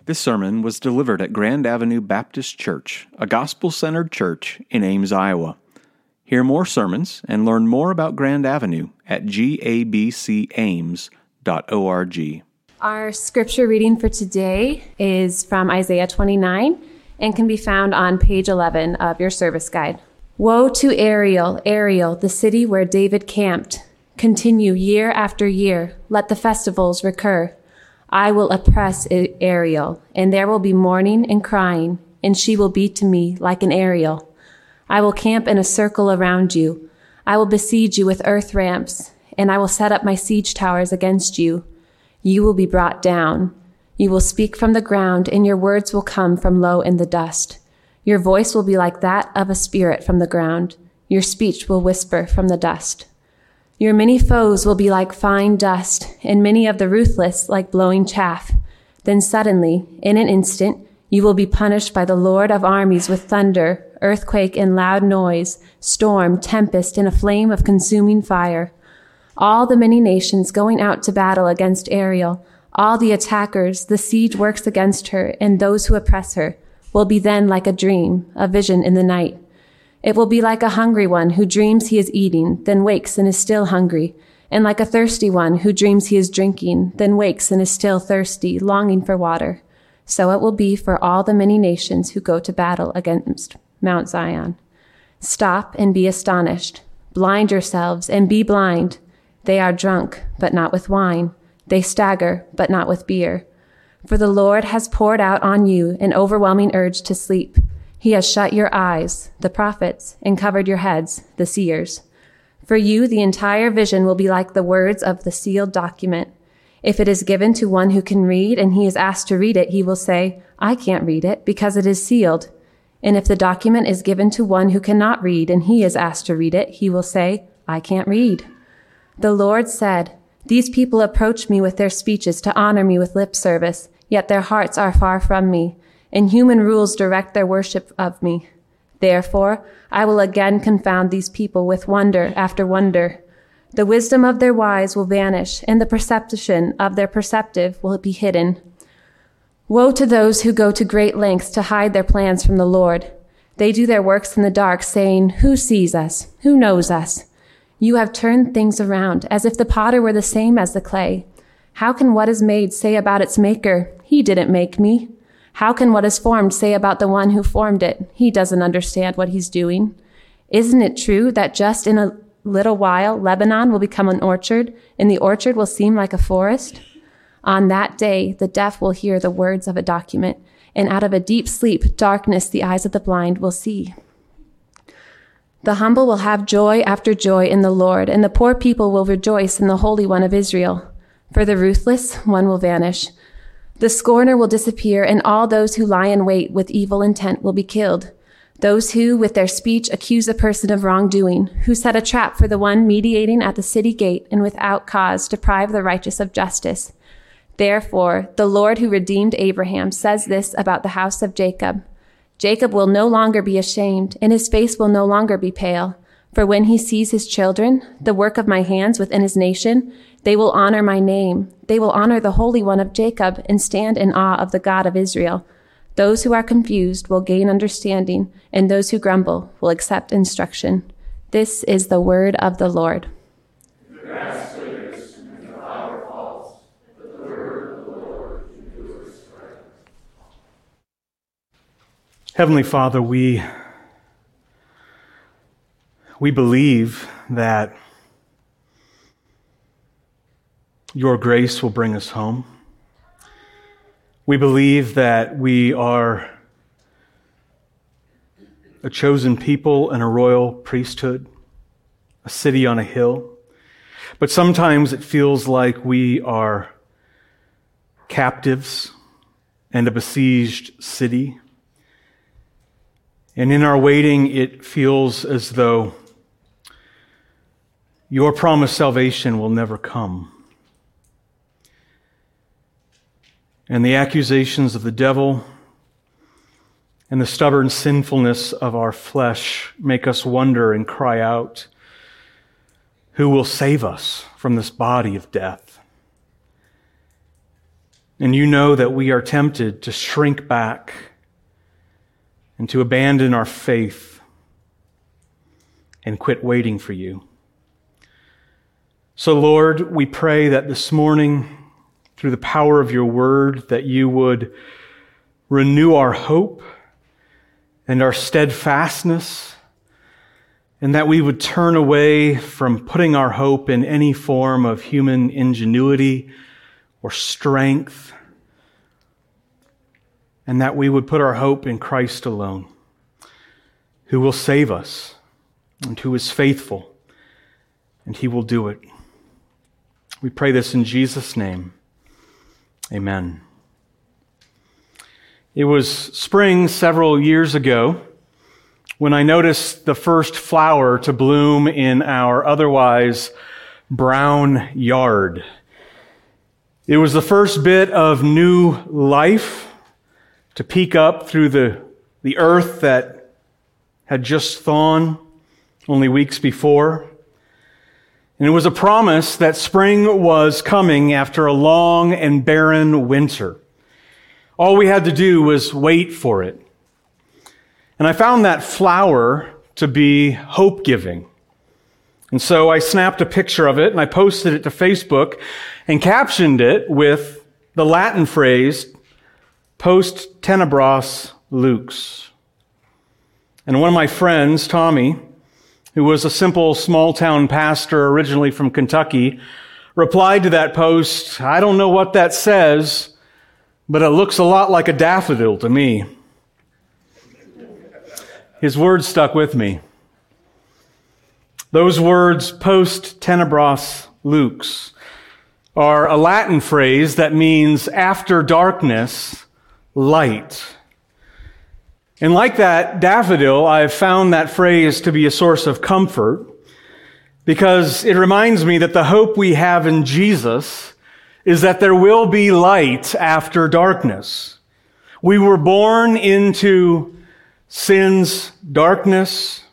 This sermon was delivered at Grand Avenue Baptist Church, a gospel-centered church in Ames, Iowa. Hear more sermons and learn more about Grand Avenue at gabcames.org. Our scripture reading for today is from Isaiah 29 and can be found on page 11 of your service guide. Woe to Ariel, Ariel, the city where David camped. Continue year after year. Let the festivals recur. I will oppress Ariel, and there will be mourning and crying, and she will be to me like an Ariel. I will camp in a circle around you. I will besiege you with earth ramps, and I will set up my siege towers against you. You will be brought down. You will speak from the ground, and your words will come from low in the dust. Your voice will be like that of a spirit from the ground. Your speech will whisper from the dust. Your many foes will be like fine dust, and many of the ruthless like blowing chaff. Then suddenly, in an instant, you will be punished by the Lord of armies with thunder, earthquake and loud noise, storm, tempest, and a flame of consuming fire. All the many nations going out to battle against Ariel, all the attackers, the siege works against her, and those who oppress her, will be then like a dream, a vision in the night. It will be like a hungry one who dreams he is eating, then wakes and is still hungry, and like a thirsty one who dreams he is drinking, then wakes and is still thirsty, longing for water. So it will be for all the many nations who go to battle against Mount Zion. Stop and be astonished. Blind yourselves and be blind. They are drunk, but not with wine. They stagger, but not with beer. For the Lord has poured out on you an overwhelming urge to sleep. He has shut your eyes, the prophets, and covered your heads, the seers. For you, the entire vision will be like the words of the sealed document. If it is given to one who can read and he is asked to read it, he will say, I can't read it because it is sealed. And if the document is given to one who cannot read and he is asked to read it, he will say, I can't read. The Lord said, These people approach me with their speeches to honor me with lip service, yet their hearts are far from me, and human rules direct their worship of me. Therefore, I will again confound these people with wonder after wonder. The wisdom of their wise will vanish, and the perception of their perceptive will be hidden. Woe to those who go to great lengths to hide their plans from the Lord. They do their works in the dark, saying, Who sees us? Who knows us? You have turned things around, as if the potter were the same as the clay. How can what is made say about its maker, He didn't make me? How can what is formed say about the one who formed it, He doesn't understand what He's doing? Isn't it true that just in a little while Lebanon will become an orchard, and the orchard will seem like a forest? On that day, the deaf will hear the words of a document, and out of a deep sleep, darkness the eyes of the blind will see. The humble will have joy after joy in the Lord, and the poor people will rejoice in the Holy One of Israel. For the ruthless, one will vanish. The scorner will disappear, and all those who lie in wait with evil intent will be killed. Those who, with their speech, accuse a person of wrongdoing, who set a trap for the one mediating at the city gate and without cause deprive the righteous of justice. Therefore, the Lord who redeemed Abraham says this about the house of Jacob. Jacob will no longer be ashamed, and his face will no longer be pale. For when he sees his children, the work of my hands within his nation, they will honor my name. They will honor the Holy One of Jacob and stand in awe of the God of Israel. Those who are confused will gain understanding, and those who grumble will accept instruction. This is the word of the Lord. The grass withers and the flower falls, but the word of the Lord endures forever. Heavenly Father, we believe that your grace will bring us home. We believe that we are a chosen people and a royal priesthood, a city on a hill. But sometimes it feels like we are captives and a besieged city. And in our waiting, it feels as though your promised salvation will never come. And the accusations of the devil and the stubborn sinfulness of our flesh make us wonder and cry out, who will save us from this body of death? And you know that we are tempted to shrink back and to abandon our faith and quit waiting for you. So, Lord, we pray that this morning, through the power of your word, that you would renew our hope and our steadfastness, and that we would turn away from putting our hope in any form of human ingenuity or strength, and that we would put our hope in Christ alone, who will save us and who is faithful, and he will do it. We pray this in Jesus' name. Amen. It was spring several years ago when I noticed the first flower to bloom in our otherwise brown yard. It was the first bit of new life to peek up through the earth that had just thawed only weeks before. And it was a promise that spring was coming after a long and barren winter. All we had to do was wait for it. And I found that flower to be hope-giving. And so I snapped a picture of it and I posted it to Facebook and captioned it with the Latin phrase, post tenebras lux. And one of my friends, Tommy, who was a simple small-town pastor originally from Kentucky, replied to that post, "I don't know what that says, but it looks a lot like a daffodil to me." His words stuck with me. Those words, post tenebras lux, are a Latin phrase that means after darkness, light. And like that daffodil, I've found that phrase to be a source of comfort because it reminds me that the hope we have in Jesus is that there will be light after darkness. We were born into sin's darkness,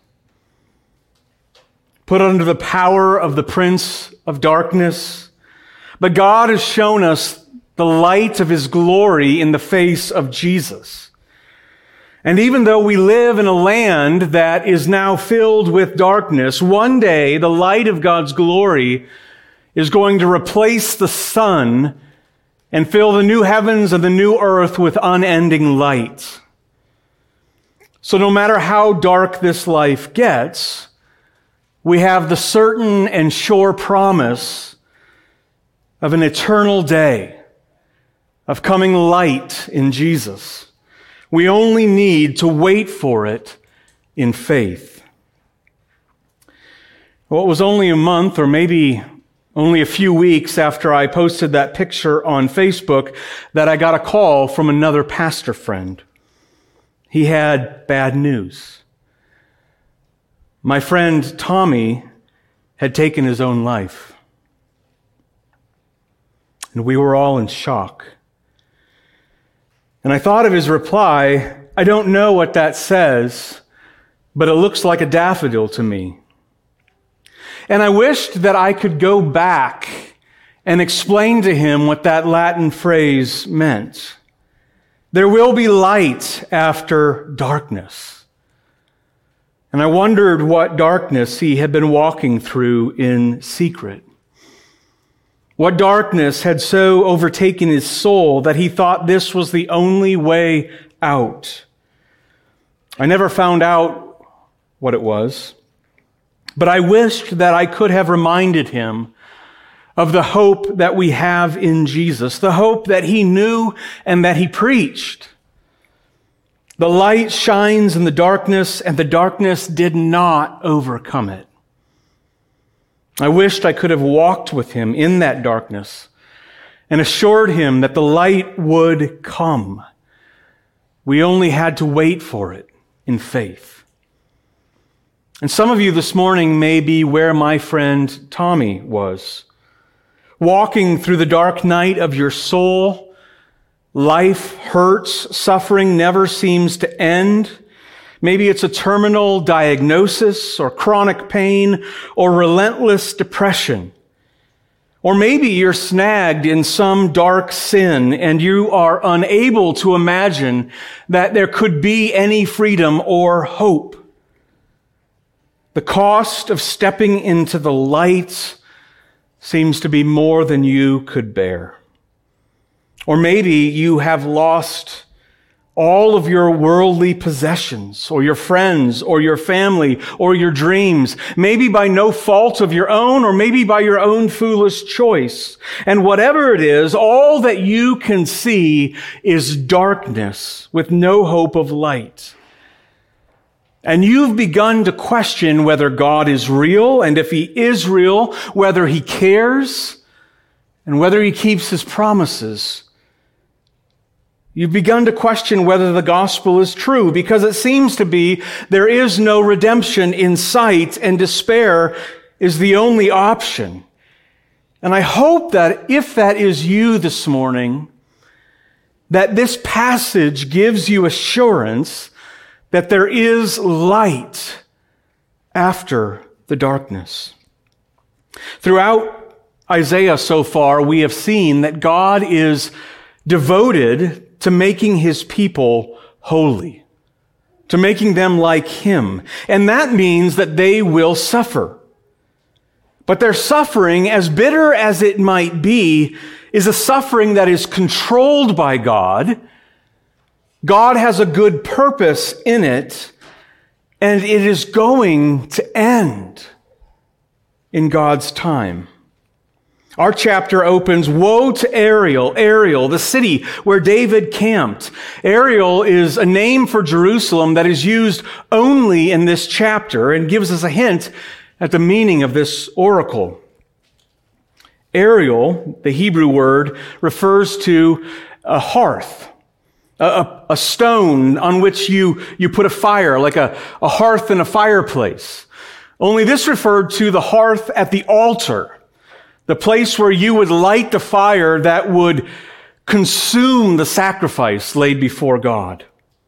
put under the power of the prince of darkness, but God has shown us the light of his glory in the face of Jesus. And even though we live in a land that is now filled with darkness, one day the light of God's glory is going to replace the sun and fill the new heavens and the new earth with unending light. So no matter how dark this life gets, we have the certain and sure promise of an eternal day of coming light in Jesus. We only need to wait for it in faith. Well, it was only a month or maybe only a few weeks after I posted that picture on Facebook that I got a call from another pastor friend. He had bad news. My friend Tommy had taken his own life. And we were all in shock. And I thought of his reply, "I don't know what that says, but it looks like a daffodil to me." And I wished that I could go back and explain to him what that Latin phrase meant. There will be light after darkness. And I wondered what darkness he had been walking through in secret. What darkness had so overtaken his soul that he thought this was the only way out? I never found out what it was, but I wished that I could have reminded him of the hope that we have in Jesus, the hope that he knew and that he preached. The light shines in the darkness, and the darkness did not overcome it. I wished I could have walked with him in that darkness and assured him that the light would come. We only had to wait for it in faith. And some of you this morning may be where my friend Tommy was. Walking through the dark night of your soul, life hurts, suffering never seems to end. Maybe it's a terminal diagnosis or chronic pain or relentless depression. Or maybe you're snagged in some dark sin and you are unable to imagine that there could be any freedom or hope. The cost of stepping into the light seems to be more than you could bear. Or maybe you have lost all of your worldly possessions, or your friends, or your family, or your dreams, maybe by no fault of your own, or maybe by your own foolish choice. And whatever it is, all that you can see is darkness with no hope of light. And you've begun to question whether God is real, and if he is real, whether he cares, and whether he keeps his promises. You've begun to question whether the gospel is true, because it seems to be there is no redemption in sight, and despair is the only option. And I hope that if that is you this morning, that this passage gives you assurance that there is light after the darkness. Throughout Isaiah so far, we have seen that God is devoted to making his people holy, to making them like him. And that means that they will suffer. But their suffering, as bitter as it might be, is a suffering that is controlled by God. God has a good purpose in it, and it is going to end in God's time. Our chapter opens, woe to Ariel, Ariel, the city where David camped. Ariel is a name for Jerusalem that is used only in this chapter and gives us a hint at the meaning of this oracle. Ariel, the Hebrew word, refers to a hearth, a stone on which you put a fire, like a hearth in a fireplace. Only this referred to the hearth at the altar, the place where you would light the fire that would consume the sacrifice laid before God.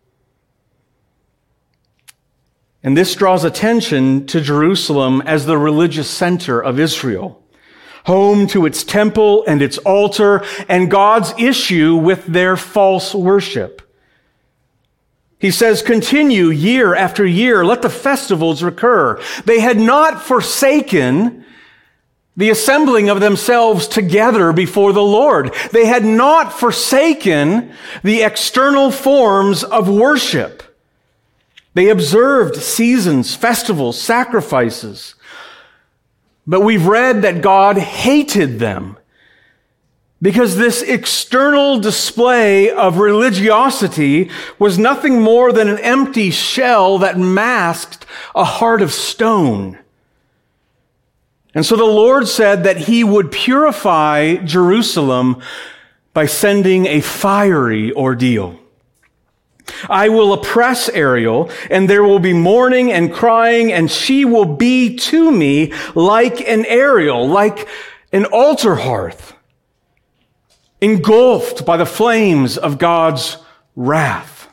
And this draws attention to Jerusalem as the religious center of Israel, home to its temple and its altar, and God's issue with their false worship. He says, continue year after year, let the festivals recur. They had not forsaken the assembling of themselves together before the Lord. They had not forsaken the external forms of worship. They observed seasons, festivals, sacrifices. But we've read that God hated them because this external display of religiosity was nothing more than an empty shell that masked a heart of stone. And so the Lord said that he would purify Jerusalem by sending a fiery ordeal. I will oppress Ariel, and there will be mourning and crying, and she will be to me like an Ariel, like an altar hearth, engulfed by the flames of God's wrath.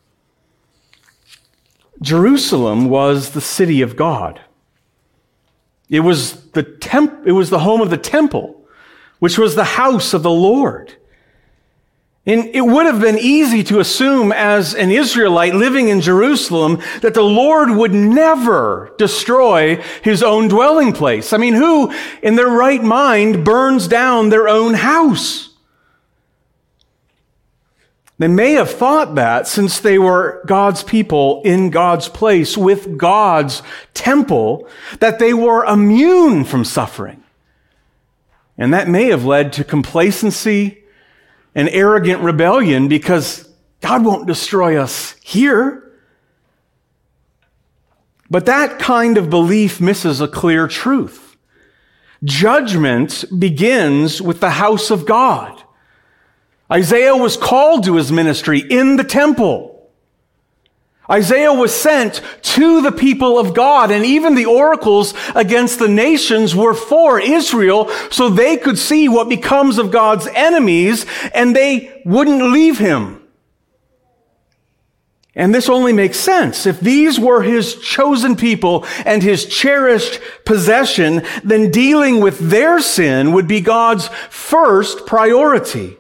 Jerusalem was the city of God. It was the home of the temple, which was the house of the Lord. And it would have been easy to assume as an Israelite living in Jerusalem that the Lord would never destroy his own dwelling place. I mean, who in their right mind burns down their own house? They may have thought that since they were God's people in God's place with God's temple, that they were immune from suffering. And that may have led to complacency and arrogant rebellion because God won't destroy us here. But that kind of belief misses a clear truth. Judgment begins with the house of God. Isaiah was called to his ministry in the temple. Isaiah was sent to the people of God, and even the oracles against the nations were for Israel so they could see what becomes of God's enemies and they wouldn't leave him. And this only makes sense. If these were his chosen people and his cherished possession, then dealing with their sin would be God's first priority.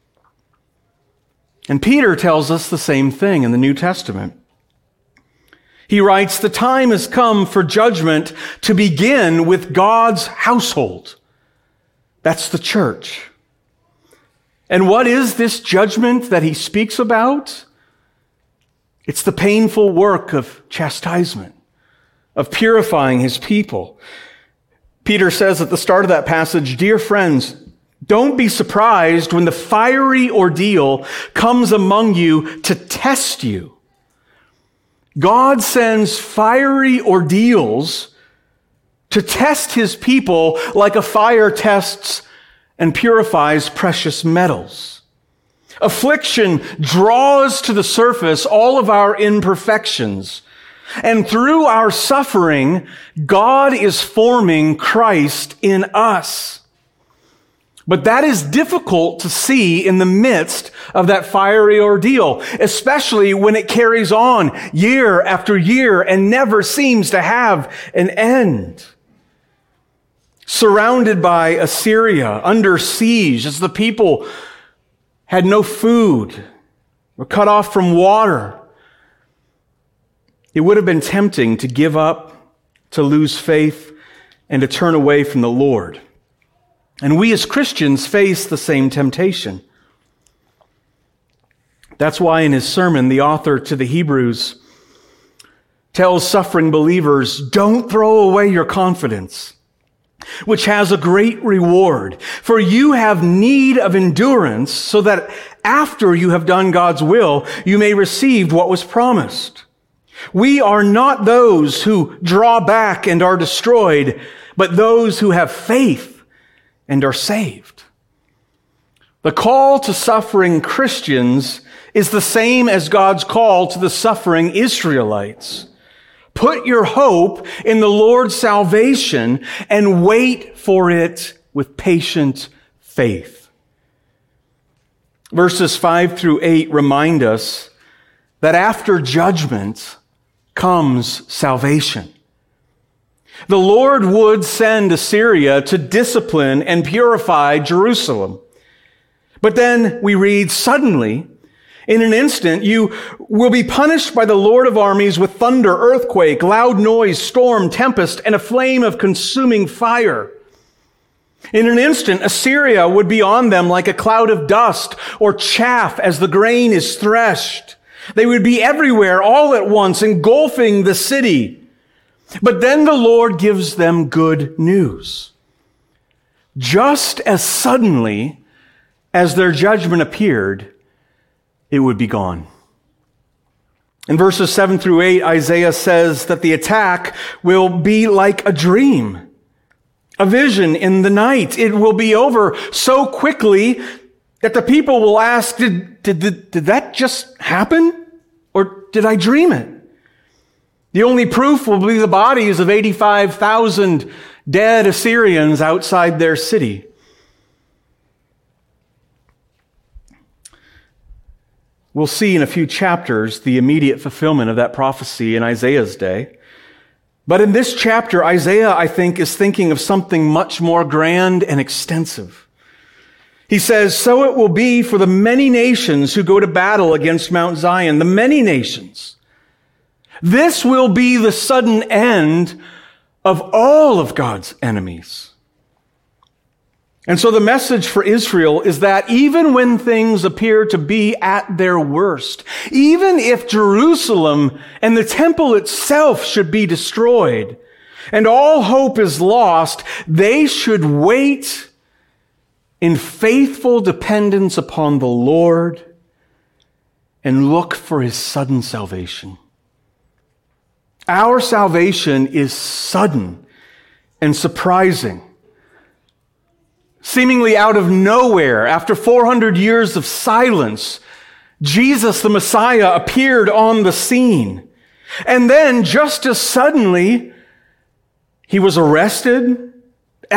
And Peter tells us the same thing in the New Testament. He writes, "The time has come for judgment to begin with God's household." That's the church. And what is this judgment that he speaks about? It's the painful work of chastisement, of purifying his people. Peter says at the start of that passage, "Dear friends, don't be surprised when the fiery ordeal comes among you to test you." God sends fiery ordeals to test his people like a fire tests and purifies precious metals. Affliction draws to the surface all of our imperfections. And through our suffering, God is forming Christ in us. But that is difficult to see in the midst of that fiery ordeal, especially when it carries on year after year and never seems to have an end. Surrounded by Assyria, under siege, as the people had no food, were cut off from water, it would have been tempting to give up, to lose faith, and to turn away from the Lord. And we as Christians face the same temptation. That's why in his sermon, the author to the Hebrews tells suffering believers, don't throw away your confidence, which has a great reward. For you have need of endurance, so that after you have done God's will, you may receive what was promised. We are not those who draw back and are destroyed, but those who have faith and are saved. The call to suffering Christians is the same as God's call to the suffering Israelites. Put your hope in the Lord's salvation and wait for it with patient faith. Verses 5 through 8 remind us that after judgment comes salvation. The Lord would send Assyria to discipline and purify Jerusalem. But then we read, suddenly, in an instant, you will be punished by the Lord of armies with thunder, earthquake, loud noise, storm, tempest, and a flame of consuming fire. In an instant, Assyria would be on them like a cloud of dust or chaff as the grain is threshed. They would be everywhere all at once, engulfing the city. But then the Lord gives them good news. Just as suddenly as their judgment appeared, it would be gone. In verses 7 through 8, Isaiah says that the attack will be like a dream, a vision in the night. It will be over so quickly that the people will ask, did that just happen? Or did I dream it? The only proof will be the bodies of 85,000 dead Assyrians outside their city. We'll see in a few chapters the immediate fulfillment of that prophecy in Isaiah's day. But in this chapter, Isaiah, I think, is thinking of something much more grand and extensive. He says, so it will be for the many nations who go to battle against Mount Zion, the many nations. This will be the sudden end of all of God's enemies. And so the message for Israel is that even when things appear to be at their worst, even if Jerusalem and the temple itself should be destroyed and all hope is lost, they should wait in faithful dependence upon the Lord and look for his sudden salvation. Our salvation is sudden and surprising. Seemingly out of nowhere, after 400 years of silence, Jesus, the Messiah, appeared on the scene. And then, just as suddenly, he was arrested,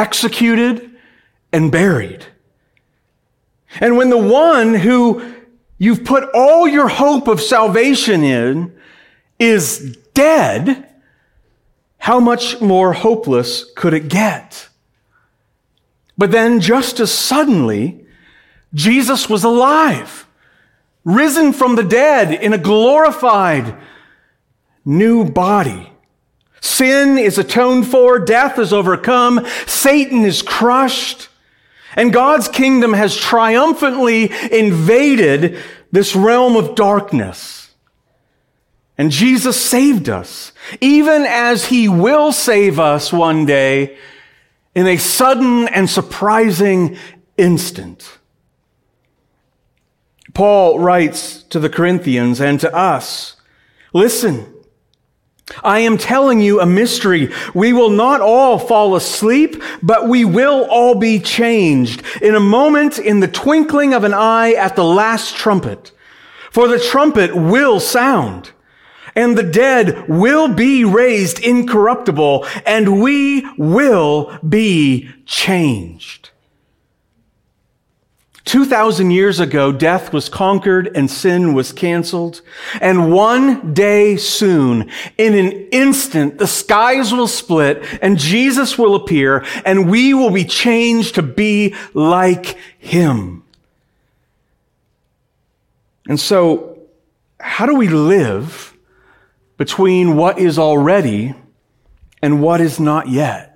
executed, and buried. And when the one who you've put all your hope of salvation in is dead, how much more hopeless could it get? But then just as suddenly, Jesus was alive, risen from the dead in a glorified new body. Sin is atoned for, death is overcome, Satan is crushed, and God's kingdom has triumphantly invaded this realm of darkness. And Jesus saved us, even as he will save us one day in a sudden and surprising instant. Paul writes to the Corinthians and to us, listen, I am telling you a mystery. We will not all fall asleep, but we will all be changed in a moment, in the twinkling of an eye, at the last trumpet. For the trumpet will sound, and the dead will be raised incorruptible, and we will be changed. 2,000 years ago, death was conquered and sin was canceled. And one day soon, in an instant, the skies will split and Jesus will appear and we will be changed to be like him. And so, how do we live between what is already and what is not yet?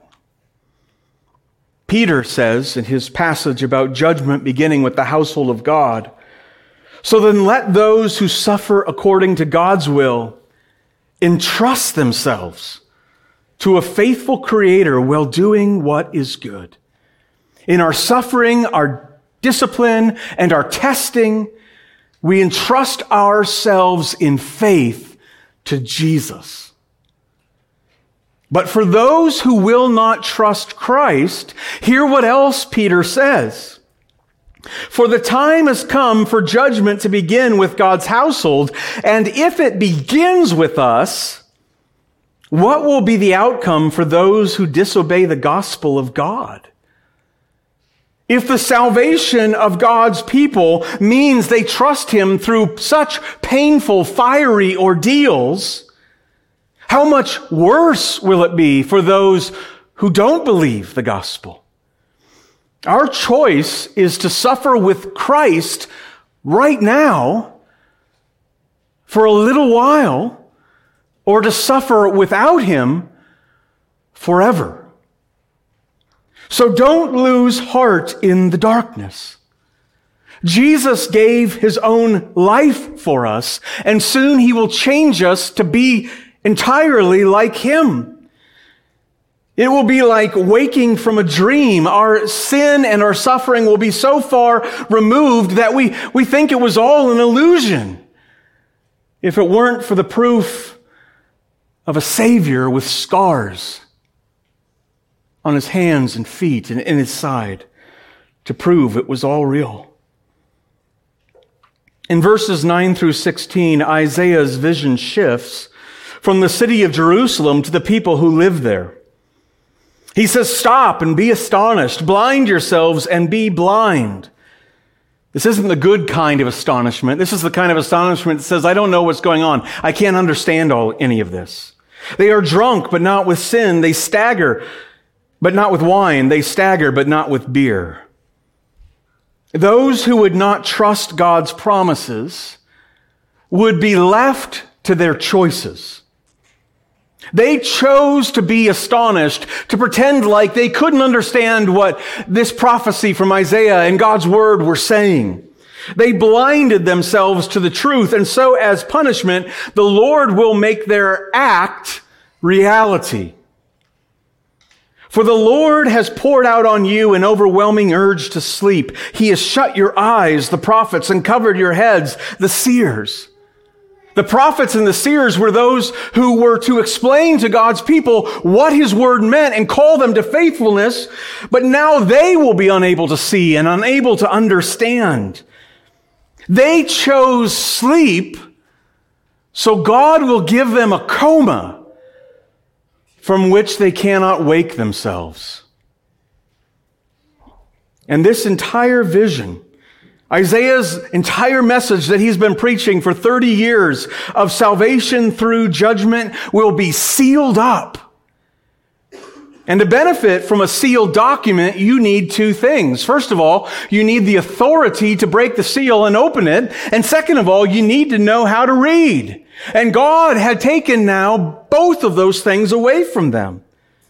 Peter says in his passage about judgment beginning with the household of God, so then let those who suffer according to God's will entrust themselves to a faithful Creator while doing what is good. In our suffering, our discipline, and our testing, we entrust ourselves in faith to Jesus. But for those who will not trust Christ, hear what else Peter says. For the time has come for judgment to begin with God's household, and if it begins with us, what will be the outcome for those who disobey the gospel of God? If the salvation of God's people means they trust him through such painful, fiery ordeals, how much worse will it be for those who don't believe the gospel? Our choice is to suffer with Christ right now for a little while, or to suffer without him forever. So don't lose heart in the darkness. Jesus gave his own life for us, and soon he will change us to be entirely like him. It will be like waking from a dream. Our sin and our suffering will be so far removed that we think it was all an illusion. If it weren't for the proof of a Savior with scars on his hands and feet and in his side to prove it was all real. In verses 9 through 16, Isaiah's vision shifts from the city of Jerusalem to the people who live there. He says, stop and be astonished, blind yourselves and be blind. This isn't the good kind of astonishment. This is the kind of astonishment that says, I don't know what's going on. I can't understand any of this. They are drunk, but not with sin. They stagger, but not with wine. They stagger, but not with beer. Those who would not trust God's promises would be left to their choices. They chose to be astonished, to pretend like they couldn't understand what this prophecy from Isaiah and God's word were saying. They blinded themselves to the truth, and so as punishment, the Lord will make their act reality. For the Lord has poured out on you an overwhelming urge to sleep. He has shut your eyes, the prophets, and covered your heads, the seers. The prophets and the seers were those who were to explain to God's people what his word meant and call them to faithfulness, but now they will be unable to see and unable to understand. They chose sleep, so God will give them a coma from which they cannot wake themselves. And this entire vision Isaiah's entire message that he's been preaching for 30 years of salvation through judgment will be sealed up. And to benefit from a sealed document, you need two things. First of all, you need the authority to break the seal and open it. And second of all, you need to know how to read. And God had taken now both of those things away from them.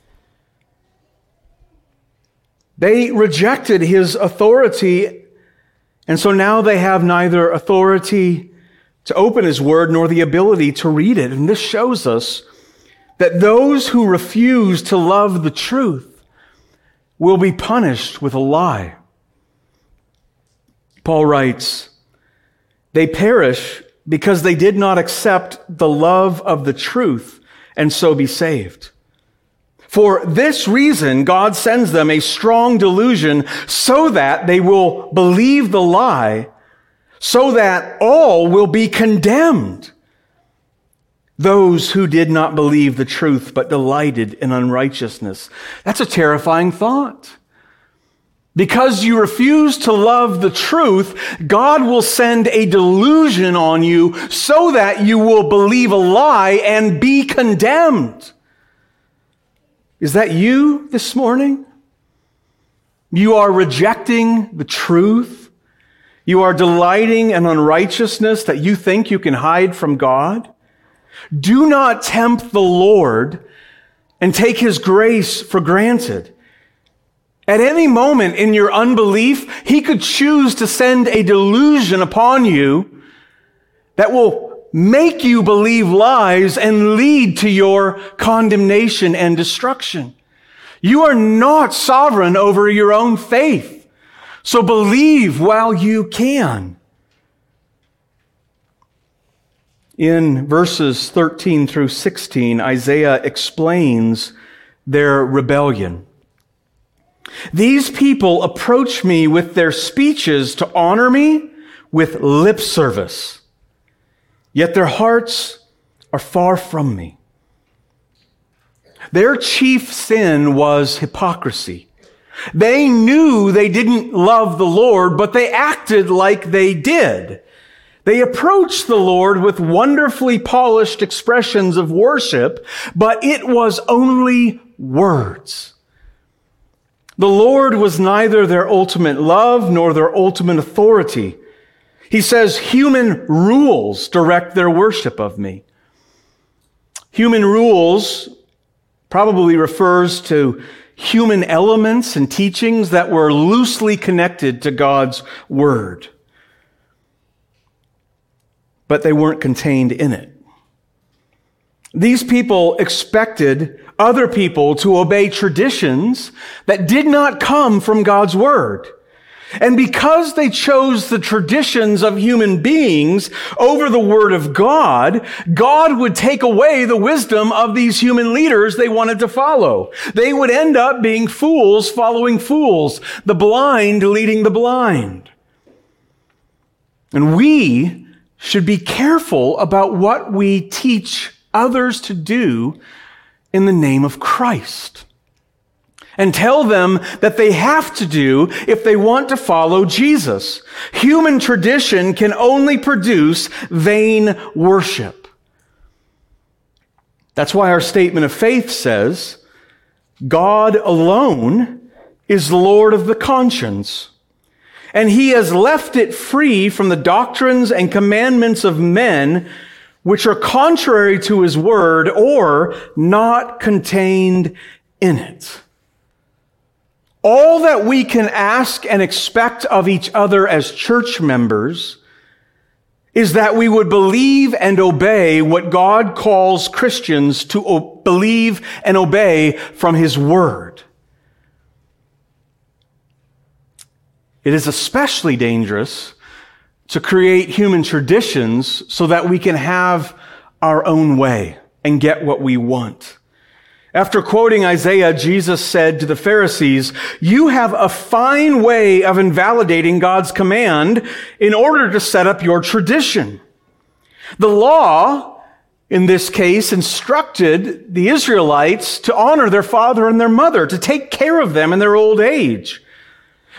They rejected his authority, and so now they have neither authority to open his word nor the ability to read it. And this shows us that those who refuse to love the truth will be punished with a lie. Paul writes, "They perish because they did not accept the love of the truth and so be saved. For this reason, God sends them a strong delusion so that they will believe the lie, so that all will be condemned. Those who did not believe the truth but delighted in unrighteousness." That's a terrifying thought. Because you refuse to love the truth, God will send a delusion on you so that you will believe a lie and be condemned. Is that you this morning? You are rejecting the truth. You are delighting in unrighteousness that you think you can hide from God. Do not tempt the Lord and take his grace for granted. At any moment in your unbelief, he could choose to send a delusion upon you that will make you believe lies and lead to your condemnation and destruction. You are not sovereign over your own faith, so believe while you can. In verses 13 through 16, Isaiah explains their rebellion. "These people approach me with their speeches to honor me with lip service, yet their hearts are far from me." Their chief sin was hypocrisy. They knew they didn't love the Lord, but they acted like they did. They approached the Lord with wonderfully polished expressions of worship, but it was only words. The Lord was neither their ultimate love nor their ultimate authority. He says, "Human rules direct their worship of me." Human rules probably refers to human elements and teachings that were loosely connected to God's word, but they weren't contained in it. These people expected other people to obey traditions that did not come from God's word. And because they chose the traditions of human beings over the word of God, God would take away the wisdom of these human leaders they wanted to follow. They would end up being fools following fools, the blind leading the blind. And we should be careful about what we teach others to do in the name of Christ, and tell them that they have to do if they want to follow Jesus. Human tradition can only produce vain worship. That's why our statement of faith says, God alone is Lord of the conscience, and he has left it free from the doctrines and commandments of men which are contrary to his word or not contained in it. All that we can ask and expect of each other as church members is that we would believe and obey what God calls Christians to believe and obey from his word. It is especially dangerous to create human traditions so that we can have our own way and get what we want. After quoting Isaiah, Jesus said to the Pharisees, "You have a fine way of invalidating God's command in order to set up your tradition." The law, in this case, instructed the Israelites to honor their father and their mother, to take care of them in their old age.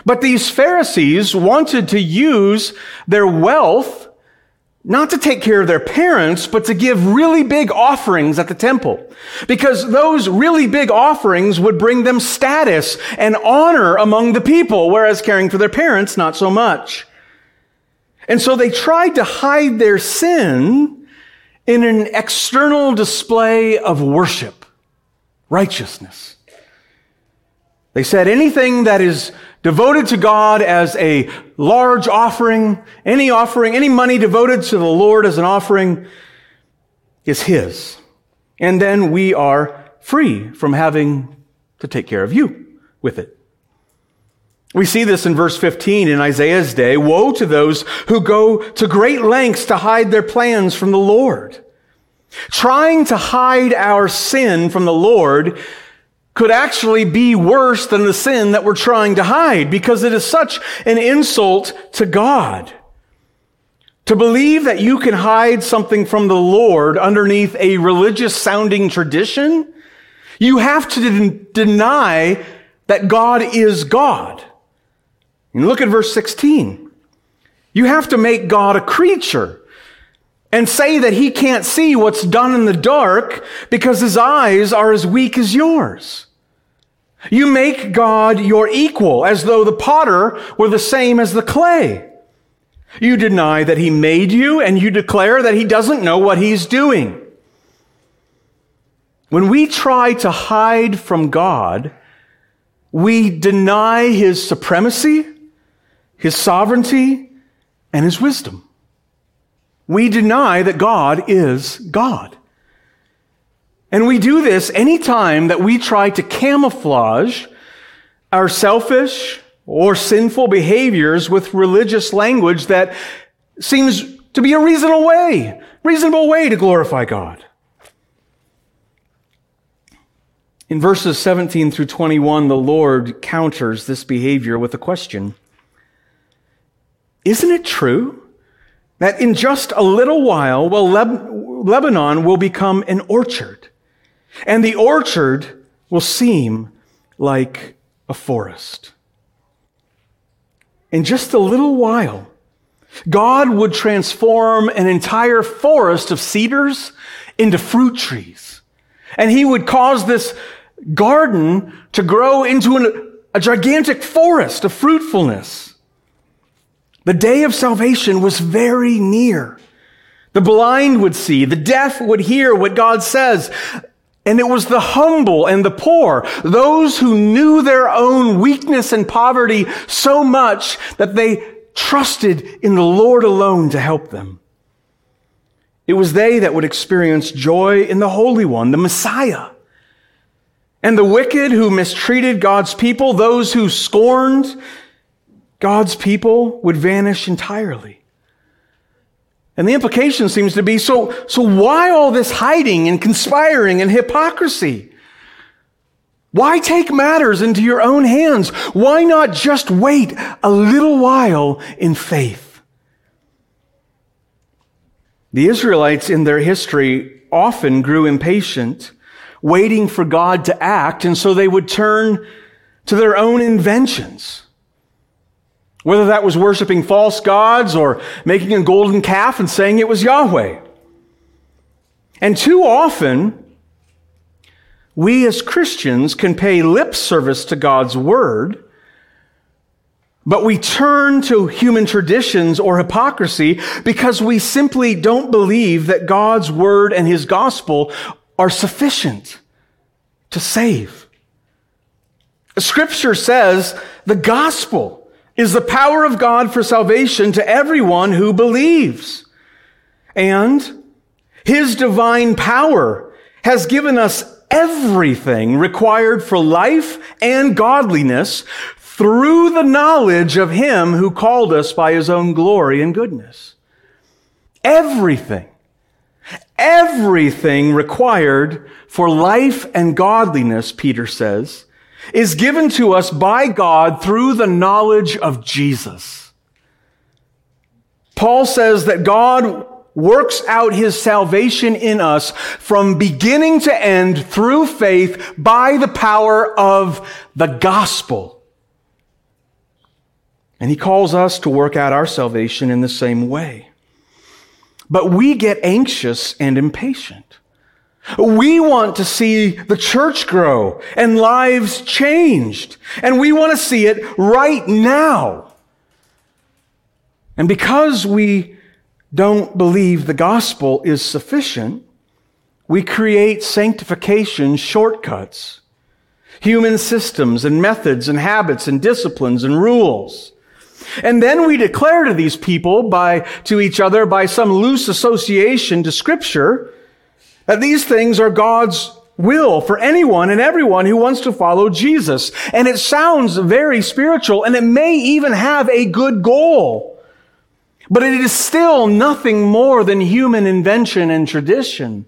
But these Pharisees wanted to use their wealth not to take care of their parents, but to give really big offerings at the temple. Because those really big offerings would bring them status and honor among the people, whereas caring for their parents, not so much. And so they tried to hide their sin in an external display of worship, righteousness. They said anything that is devoted to God as a large offering, any money devoted to the Lord as an offering is His. And then we are free from having to take care of you with it. We see this in verse 15 in Isaiah's day. Woe to those who go to great lengths to hide their plans from the Lord. Trying to hide our sin from the Lord could actually be worse than the sin that we're trying to hide, because it is such an insult to God. To believe that you can hide something from the Lord underneath a religious sounding tradition, you have to deny that God is God. And look at verse 16. You have to make God a creature and say that He can't see what's done in the dark because His eyes are as weak as yours. You make God your equal as though the potter were the same as the clay. You deny that He made you, and you declare that He doesn't know what He's doing. When we try to hide from God, we deny His supremacy, His sovereignty, and His wisdom. We deny that God is God. And we do this anytime that we try to camouflage our selfish or sinful behaviors with religious language that seems to be a reasonable way to glorify God. In verses 17 through 21, the Lord counters this behavior with a question. Isn't it true that in just a little while, Lebanon will become an orchard, and the orchard will seem like a forest? In just a little while, God would transform an entire forest of cedars into fruit trees. And He would cause this garden to grow into a gigantic forest of fruitfulness. The day of salvation was very near. The blind would see, the deaf would hear what God says. And it was the humble and the poor, those who knew their own weakness and poverty so much that they trusted in the Lord alone to help them. It was they that would experience joy in the Holy One, the Messiah. And the wicked who mistreated God's people, those who scorned God's people, would vanish entirely. And the implication seems to be, so why all this hiding and conspiring and hypocrisy? Why take matters into your own hands? Why not just wait a little while in faith? The Israelites in their history often grew impatient, waiting for God to act, and so they would turn to their own inventions. Whether that was worshiping false gods or making a golden calf and saying it was Yahweh. And too often, we as Christians can pay lip service to God's word, but we turn to human traditions or hypocrisy because we simply don't believe that God's word and His gospel are sufficient to save. Scripture says the gospel is the power of God for salvation to everyone who believes. And His divine power has given us everything required for life and godliness through the knowledge of Him who called us by His own glory and goodness. Everything required for life and godliness, Peter says, is given to us by God through the knowledge of Jesus. Paul says that God works out His salvation in us from beginning to end through faith by the power of the gospel. And he calls us to work out our salvation in the same way. But we get anxious and impatient. We want to see the church grow and lives changed. And we want to see it right now. And because we don't believe the gospel is sufficient, we create sanctification shortcuts, human systems and methods and habits and disciplines and rules. And then we declare to these people, to each other, by some loose association to Scripture, that these things are God's will for anyone and everyone who wants to follow Jesus. And it sounds very spiritual, and it may even have a good goal. But it is still nothing more than human invention and tradition.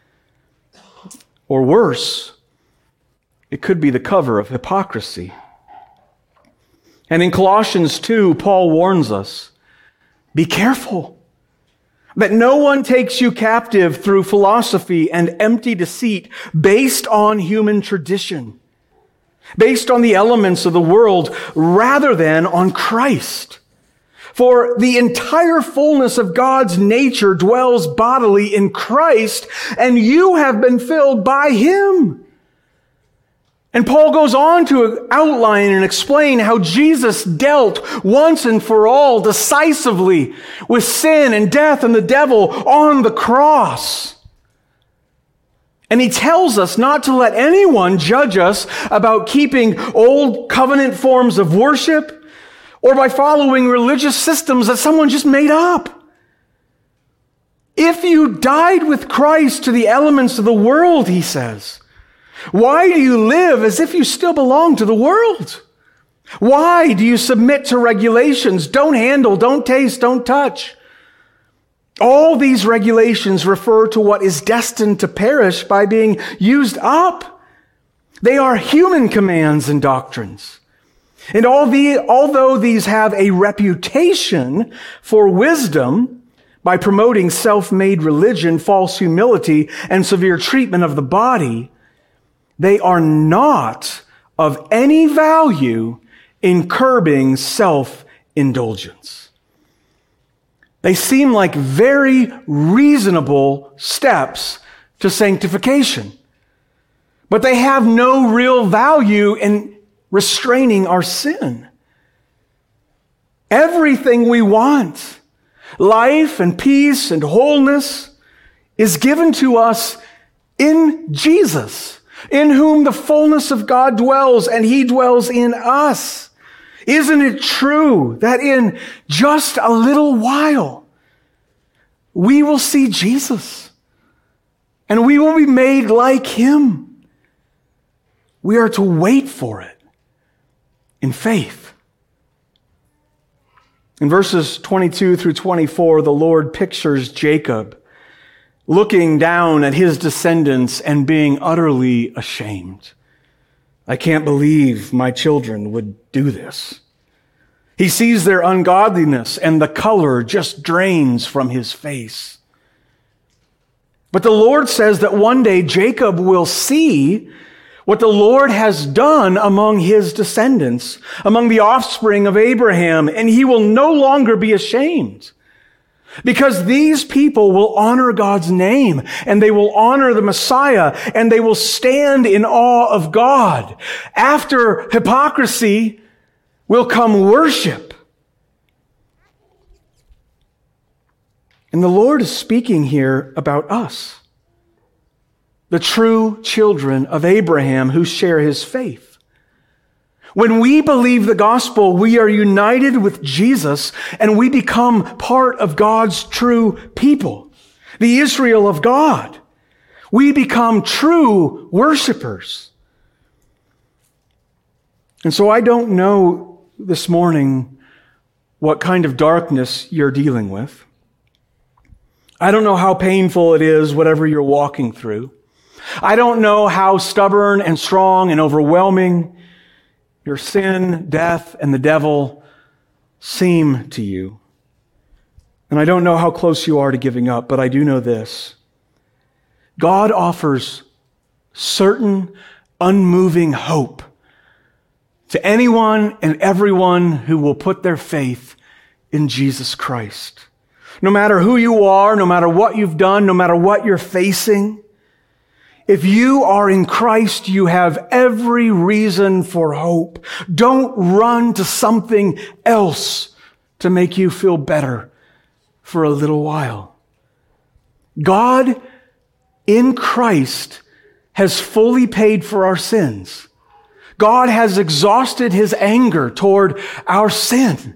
Or worse, it could be the cover of hypocrisy. And in Colossians 2, Paul warns us, be careful that no one takes you captive through philosophy and empty deceit based on human tradition, based on the elements of the world rather than on Christ. For the entire fullness of God's nature dwells bodily in Christ, and you have been filled by Him. And Paul goes on to outline and explain how Jesus dealt once and for all decisively with sin and death and the devil on the cross. And he tells us not to let anyone judge us about keeping old covenant forms of worship or by following religious systems that someone just made up. If you died with Christ to the elements of the world, he says, why do you live as if you still belong to the world? Why do you submit to regulations? Don't handle, don't taste, don't touch. All these regulations refer to what is destined to perish by being used up. They are human commands and doctrines. And although these have a reputation for wisdom by promoting self-made religion, false humility, and severe treatment of the body, they are not of any value in curbing self-indulgence. They seem like very reasonable steps to sanctification, but they have no real value in restraining our sin. Everything we want, life and peace and wholeness, is given to us in Jesus, in whom the fullness of God dwells, and He dwells in us. Isn't it true that in just a little while, we will see Jesus, and we will be made like Him? We are to wait for it in faith. In verses 22 through 24, the Lord pictures Jacob looking down at his descendants and being utterly ashamed. I can't believe my children would do this. He sees their ungodliness and the color just drains from his face. But the Lord says that one day Jacob will see what the Lord has done among his descendants, among the offspring of Abraham, and he will no longer be ashamed. Because these people will honor God's name, and they will honor the Messiah, and they will stand in awe of God. After hypocrisy will come worship. And the Lord is speaking here about us, the true children of Abraham who share his faith. When we believe the gospel, we are united with Jesus and we become part of God's true people, the Israel of God. We become true worshipers. And so I don't know this morning what kind of darkness you're dealing with. I don't know how painful it is, whatever you're walking through. I don't know how stubborn and strong and overwhelming your sin, death, and the devil seem to you. And I don't know how close you are to giving up, but I do know this. God offers certain unmoving hope to anyone and everyone who will put their faith in Jesus Christ. No matter who you are, no matter what you've done, no matter what you're facing, if you are in Christ, you have every reason for hope. Don't run to something else to make you feel better for a little while. God in Christ has fully paid for our sins. God has exhausted his anger toward our sin.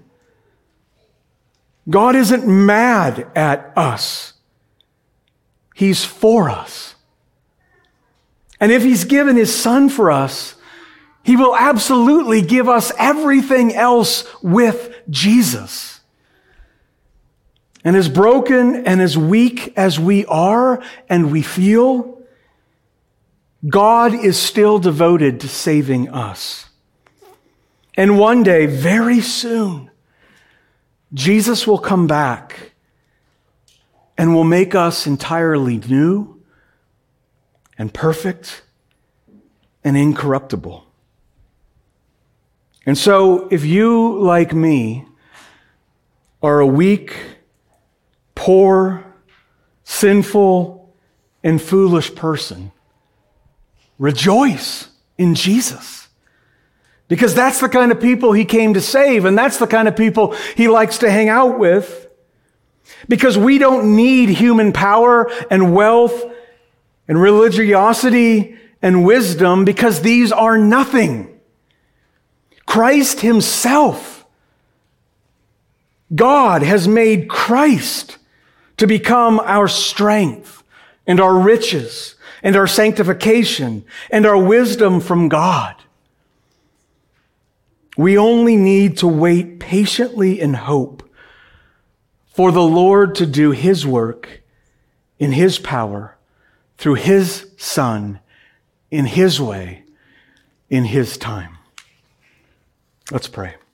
God isn't mad at us. He's for us. And if he's given his son for us, he will absolutely give us everything else with Jesus. And as broken and as weak as we are and we feel, God is still devoted to saving us. And one day, very soon, Jesus will come back and will make us entirely new and perfect and incorruptible. And so, if you, like me, are a weak, poor, sinful, and foolish person, rejoice in Jesus. Because that's the kind of people he came to save, and that's the kind of people he likes to hang out with. Because we don't need human power and wealth and religiosity and wisdom, because these are nothing. Christ himself, God has made Christ to become our strength and our riches and our sanctification and our wisdom from God. We only need to wait patiently in hope for the Lord to do his work in his power through his Son, in his way, in his time. Let's pray.